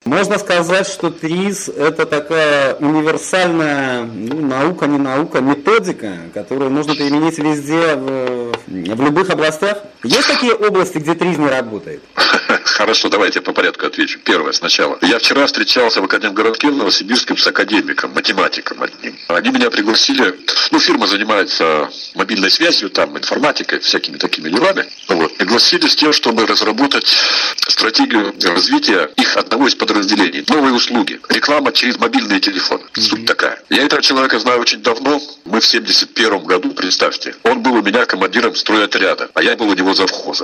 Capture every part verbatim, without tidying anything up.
Можно сказать, что ТРИЗ – это такая универсальная, ну, наука, не наука, методика, которую можно применить везде, в, в любых областях. Есть такие области, где ТРИЗ не работает? Хорошо, давайте по порядку отвечу. Первое, сначала. Я вчера встречался в Академгородке в Новосибирске с академиком, математиком одним. Они меня пригласили, ну, фирма занимается мобильной связью, там, информатикой, всякими такими делами. Вот. Пригласили с тем, чтобы разработать стратегию развития их одного из подразделений. Новые услуги. Реклама через мобильные телефоны. Суть такая. Я этого человека знаю очень давно. Мы в семьдесят первом году, представьте. Он был у меня командиром стройотряда, а я был у него завхозом.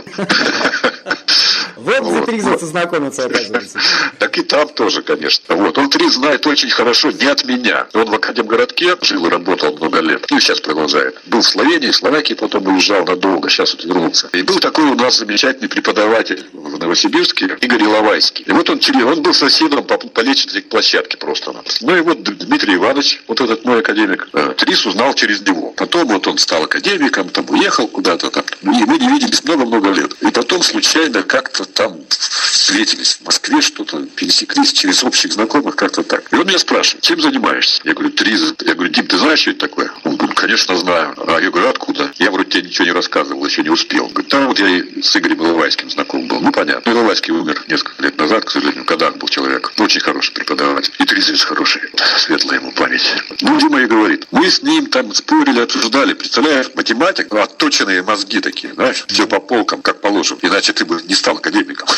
Вот где ТРИЗовцы знакомятся, оказывается. Так и там тоже, конечно. Вот. Он ТРИЗ знает очень хорошо, не от меня. Он в Академгородке жил и работал много лет. Ну и сейчас продолжает. Был в Словении, в Словакии, потом уезжал надолго, сейчас вот вернулся. И был такой у нас замечательный преподаватель в Новосибирске, Игорь Иловайский. И вот он, он был соседом по, по лестничной площадке просто. Ну и вот Дмитрий Иванович, вот этот мой академик, ТРИЗ узнал через него. Потом вот он стал академиком, там уехал куда-то там. И мы не виделись много-много лет. И потом случайно как-то там встретились в Москве, что-то пересеклись через общих знакомых, как-то так. И он меня спрашивает, чем занимаешься? Я говорю, ТРИЗ. Я говорю, Дим, ты знаешь, что это такое? Он говорит, конечно, знаю. А я говорю, откуда? Я вроде тебе ничего не рассказывал, еще не успел. Он говорит, да, вот я и с Игорем Иловайским знаком был. Ну, понятно. Иловайский умер несколько лет назад, к сожалению. Кадак был человек. Очень хороший преподаватель. И ТРИЗовец хороший. Светлая ему память. Ну, Дима и говорит, мы с ним там спорили, обсуждали. Представляешь, математик, ну, отточенные мозги такие, знаешь, все по полкам, как положено. Иначе ты бы не стал академиком.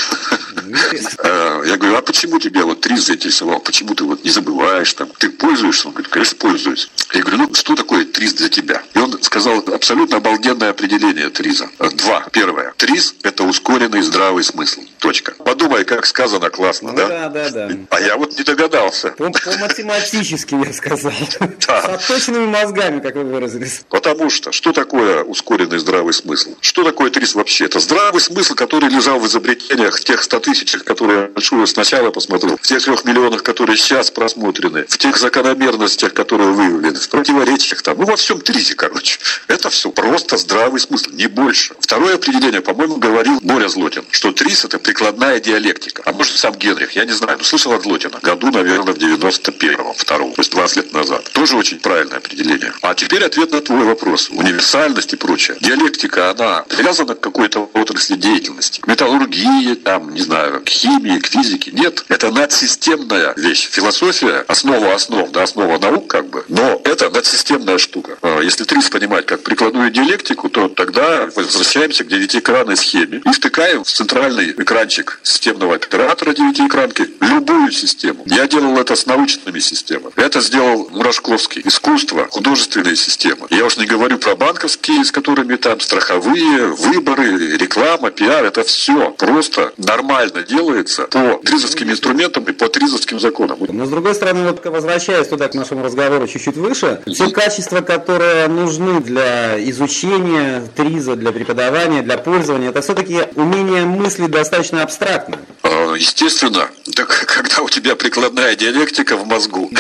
Я говорю, а почему тебя вот ТРИЗ заинтересовал? Почему ты вот не забываешь там? Ты пользуешься? Он говорит, конечно, пользуюсь. Я говорю, ну что такое ТРИЗ для тебя? И он сказал абсолютно обалденное определение ТРИЗа. Два. Первое. ТРИЗ – это ускоренный здравый смысл. Точка. Подумай, как сказано классно, ну, да? Да, да, да. А я вот не догадался. По-математически, я сказал. Да. С отточенными мозгами, как вы выразились. Потому что, что такое ускоренный здравый смысл? Что такое ТРИЗ вообще? Это здравый смысл, который лежал в изобретениях, в тех ста тысячах, которые я большую сначала посмотрел, в тех трех миллионах, которые сейчас просмотрены, в тех закономерностях, которые выявлены, в противоречиях там, ну во всем ТРИЗе, короче. Это все просто здравый смысл, не больше. Второе определение, по-моему, говорил Боря Злотин, что ТРИЗ – это прикладная диалектика. А может, сам Генрих, я не знаю, но слышал от Злотина. Году, наверное, в девяносто первом, втором, то есть двадцать лет назад. Тоже очень правильное определение. А теперь ответ на твой вопрос. Универсальность и прочее. Диалектика, она привязана к какой-то отрасли деятельности. К металлургии, там, не знаю, к химии, к физике. Нет. Это надсистемная вещь. Философия, основа основ, да, основа наук, как бы. Но это надсистемная штука. Если ТРИЗ понимать как прикладную диалектику, то тогда возвращаемся к девятиэкранной схеме и втыкаем в центральный экранчик системного оператора девятиэкранки любую систему. Я делал это с научными системами. Это сделал Мурашковский. Искусство, художественные системы. Я уж не говорю про банковские, с которыми там страховые, выборы, реклама, пиар. Это все просто нормально делается по ТРИЗовским инструментам и по ТРИЗовским законам. Но с другой стороны, вот возвращаясь туда к нашему разговору чуть-чуть выше, те качества, которые нужны для изучения ТРИЗа, для преподавания, для пользования, это все-таки умение мыслить достаточно абстрактно. Естественно, так когда у тебя прикладная диалектика в мозгу,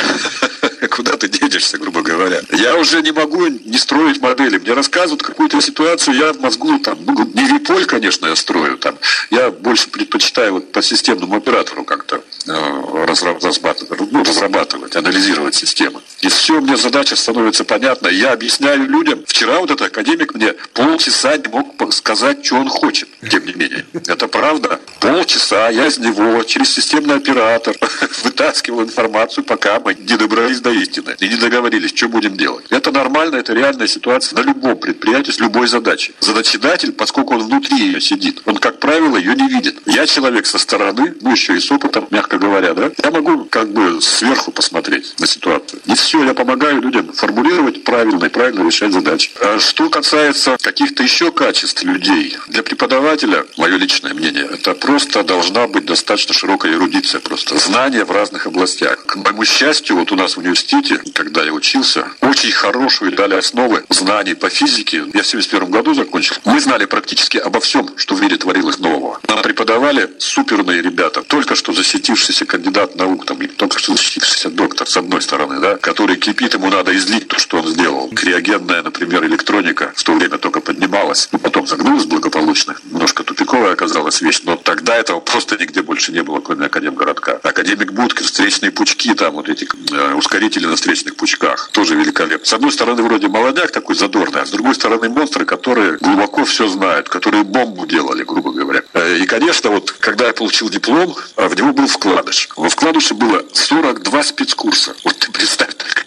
куда ты денешься, грубо говоря. Я уже не могу не строить модели. Мне рассказывают какую-то ситуацию, я в мозгу там, ну, не виполь, конечно, я строю там. Я больше предпочитаю вот по системному оператору как-то э, разрабатывать, ну, разрабатывать, анализировать системы. И все, мне задача становится понятна. Я объясняю людям. Вчера вот этот академик мне полчаса не мог сказать, что он хочет. Тем не менее. Это правда. Полчаса я из него через системный оператор вытаскивал информацию, пока мы не добрались до истины и не договорились, что будем делать. Это нормально, это реальная ситуация на любом предприятии с любой задачей. Задачедатель, поскольку он внутри ее сидит, он, как правило, ее не видит. Я человек со стороны, ну еще и с опытом, мягко говоря, да, я могу как бы сверху посмотреть на ситуацию. И все, я помогаю людям формулировать правильно и правильно решать задачи. А что касается каких-то еще качеств людей, для преподавателя, мое личное мнение, это просто должна быть достаточно широкая эрудиция, просто знания в разных областях. К моему счастью, вот у нас в университете, когда я учился, очень хорошую дали основы знаний по физике. Я в семьдесят первом году закончил. Мы знали практически обо всем, что в мире творилось нового. Нам преподавали суперные ребята, только что засветившийся кандидат наук, там, или только что засветившийся доктор, с одной стороны, да, который который кипит, ему надо излить то, что он сделал. Криогенная, например, электроника в то время только поднималась, ну, потом загнулась благополучно. Немножко тупиковая оказалась вещь, но тогда этого просто нигде больше не было, кроме Академгородка. Академик Будкин, встречные пучки, там вот эти э, ускорители на встречных пучках, тоже великолепно. С одной стороны, вроде молодняк такой задорный, а с другой стороны, монстры, которые глубоко все знают, которые бомбу делали, грубо говоря. Э, и, конечно, вот, когда я получил диплом, в него был вкладыш. Во вкладыше было сорок два спецкурса. Вот ты представь только.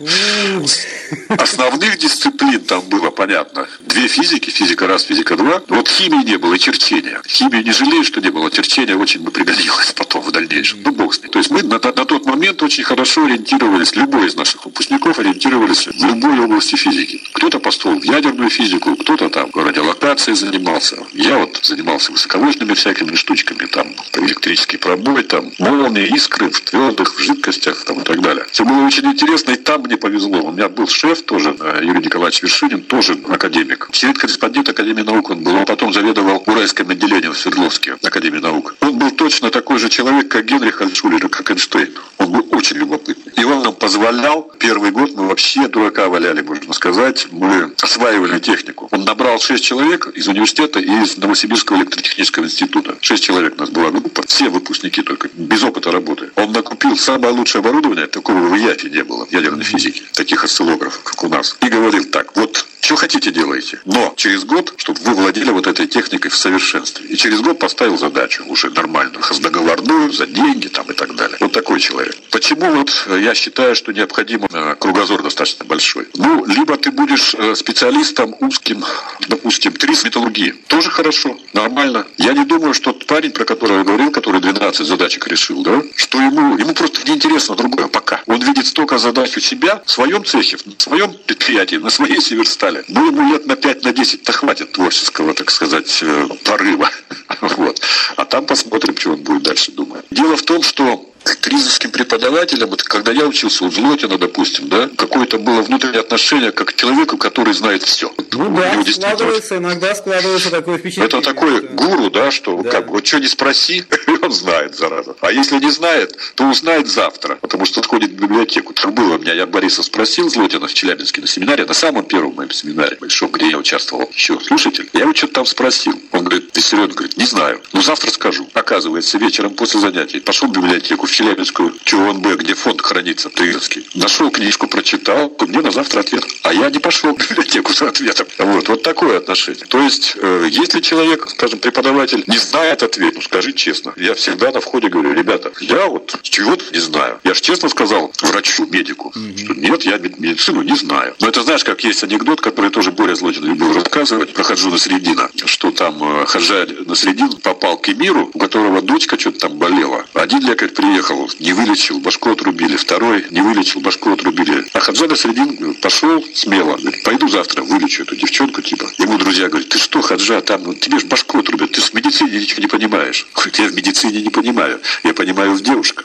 Основных дисциплин там было, понятно, две физики, физика раз, физика два. Вот химии не было и черчения. Химию не жалею, что не было, черчение очень бы пригодилось потом в дальнейшем. Ну, бог с ним. То есть мы на, на, на тот момент очень хорошо ориентировались, любой из наших выпускников ориентировались в любой области физики. Кто-то построил в ядерную физику, кто-то там радиолокацией занимался. Я вот занимался высоковольтными всякими штучками, там электрический пробой, там молнии, искры в твердых, в жидкостях там, и так далее. Все было очень интересно, и там мне повезло. У меня был шеф тоже, Юрий Николаевич Вершинин, тоже академик. Член-корреспондент Академии наук он был. Он потом заведовал Уральским отделением в Свердловске Академии наук. Он был точно такой же человек, как Генрих Альтшулер, как Эйнштейн. Он был очень любопытный. И он нам позволял, первый год мы вообще дурака валяли, можно сказать. Мы осваивали технику. Он набрал шесть человек из университета и из Новосибирского электротехнического института. Шесть человек у нас была группа. Все выпускники только, без опыта работы. Он накупил самое лучшее оборудование, такого в ЯФе не было, в ядерной физике, таких осциллографов, как у нас. И говорил так, вот, что хотите делайте, но через год, чтобы вы владели вот этой техникой в совершенстве. И через год поставил задачу уже нормальную, договорную, за деньги там и так далее. Вот такой человек. Почему вот я считаю, что необходим кругозор достаточно большой? Ну, либо ты будешь специалистом узким, допустим, три металлургии. Тоже хорошо, нормально. Я не думаю, что тот парень, про которого я говорил, который двенадцать задачек решил, да, что ему, ему просто неинтересно другое пока. Он видит столько задач у себя в своем цехе, в своем предприятии, на своей Северстали. Ну, ему лет на пять, на десять-то хватит творческого, так сказать, порыва. Вот. А там посмотрим, что он будет дальше думать. Дело в том, что к ризовским преподавателям, вот когда я учился у Злотина, допустим, да, какое-то было внутреннее отношение как к человеку, который знает все. Ну да, складывается, иногда складывается такое впечатление. Это такой что... гуру, да, что да. Как, вот что не спроси, он знает, зараза. А если не знает, то узнает завтра, потому что отходит в библиотеку. Так было у меня, я Бориса спросил, Злотина, в Челябинске на семинаре, на самом первом моем семинаре, большом, где я участвовал, еще слушатель, я его что-то там спросил. Он говорит, ты серьезно? Говорит, не знаю, ну завтра скажу. Оказывается, вечером после занятий пошел в библиотеку, в Челябинскую ЧОНБ, где фонд хранится, Тыринский. Нашел книжку, прочитал, мне на завтра ответ. А я не пошел в библиотеку за ответом. Вот, вот такое отношение. То есть, э, если человек, скажем, преподаватель, не знает ответ, ну скажи честно. Я всегда на входе говорю, ребята, я вот чего-то не знаю. Я же честно сказал врачу, медику, mm-hmm. что нет, я медицину не знаю. Но это знаешь, как есть анекдот, который тоже Боря Злотин любил рассказывать про Хаджу Насреддина, что там э, Хаджа Насреддин попал к эмиру, у которого дочка что-то там болела. Один лекарь приехал, не вылечил, башку отрубили. Второй не вылечил, башку отрубили. А Хаджа Насреддин пошел смело. Говорит, пойду завтра вылечу эту девчонку, типа. Ему друзья говорят, ты что, Хаджа, там, ну, тебе же башку отрубят, ты в медицине ничего не понимаешь. Говорит, я в медицине не понимаю, я понимаю в девушках.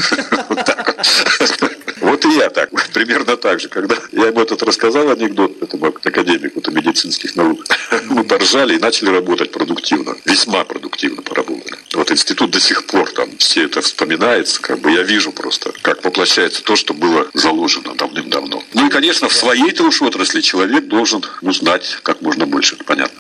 Вот так вот. Вот и я так, примерно так же. Когда я ему этот рассказал анекдот, этому академику медицинских наук, мы поржали и начали работать продуктивно. Весьма продуктивно поработали. Вот институт до сих пор там все это вспоминается, как бы я вижу просто, как воплощается то, что было заложено давным-давно. Ну и, конечно, в своей-то уж отрасли человек должен узнать как можно больше, понятно.